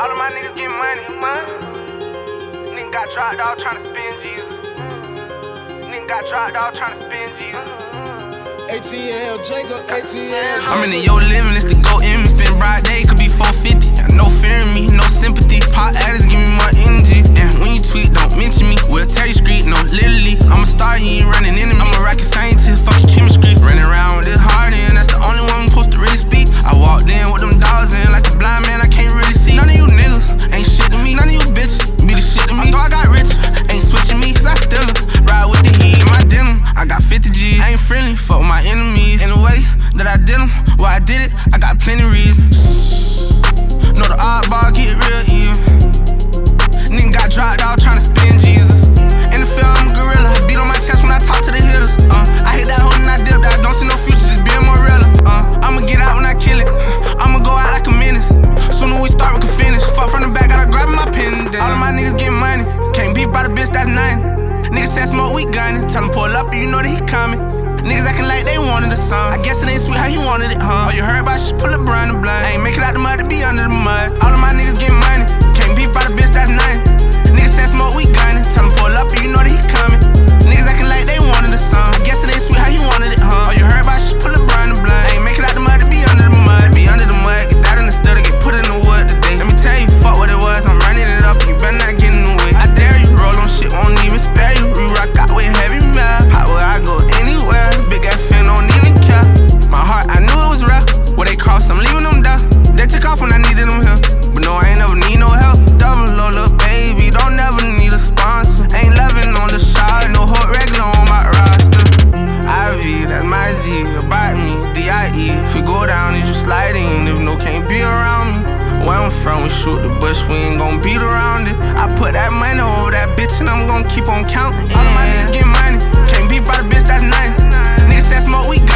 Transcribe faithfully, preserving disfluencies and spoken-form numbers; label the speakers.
Speaker 1: All of my niggas get money, money. Nigga got dropped off tryna spin Jesus. Nigga got dropped off tryna spin Jesus.
Speaker 2: A T L Jacob, A T L.
Speaker 3: I'm in the yo living, it's the go in. Spend broad day, could be four fifty. No fear in me, no sympathy. Pop addicts give me more energy. And when you tweet, don't mention me. We'll tell you street, no literally. I'm a star, you ain't running into me. I'm a rocket scientist, fucking chemistry. Running around with this hard in, that's the only one supposed to really speak. I walked in with them dogs in, like a blind man, I can't really see. None of you niggas ain't shit to me, none of you bitches be the shit to me. I thought I got rich, ain't switching me, cause I still ride with the heat in my denim. I got fifty G's, I ain't friendly, fuck with my enemies. In the way that I did them, why I did it, I got plenty reasons. Know the oddball get real even. Nigga got dropped out tryna spin Jesus. In the field, I'm a gorilla. Beat on my chest when I talk to the hitters. Uh, I hit that hole and I dipped. I don't see no future, just being more real. Uh, I'ma get out when I kill it. I'ma go out like a menace. Sooner we start, we can finish. Fuck from the back, gotta grab my pen. All of my niggas get money. Can't beef by the bitch, that's nine. Niggas said smoke, we gunning. Tell him pull up, and you know that he coming. Niggas acting like they wanted a song. I guess it ain't sweet how he wanted it, huh? Oh, you heard about shit, pull up brand and blind. I ain't make it out the mud to be under the mud. All of my niggas get money. Can't beef by the bitch, that's nine. Niggas said smoke, we gunning. Tell him pull up, and you know that he coming. Niggas acting like they wanted a song. I guess it ain't sweet how he wanted it, huh? Oh, you heard about shit, pull up brand and blind. I ain't make it out the mud to be under the mud. Be under the mud, get that in the stutter, get put in the wood today. Let me tell you, fuck what it was, I'm running it up, you better not get in the way. I dare you, roll on shit, won't even spare you. Re-rock out with heavy metal. How will I go anywhere? Big ass fan don't even care. My heart, I knew it was real. Where they cross, I'm leaving them down. They took off when I needed them here. But no, I ain't never need no help. Double low, little baby, don't never need a sponsor. Ain't loving on the shot, no hot regular on my roster. I V, that's my Z, about me, D I E. If we go down, is you sliding? If no, can't be around me. Where I'm from, we shoot the bush, we ain't gon' beat around it. I put that money over that bitch and I'm gon' keep on counting. All of my niggas get money, can't beef by the bitch, that's nine. Niggas said smoke, we got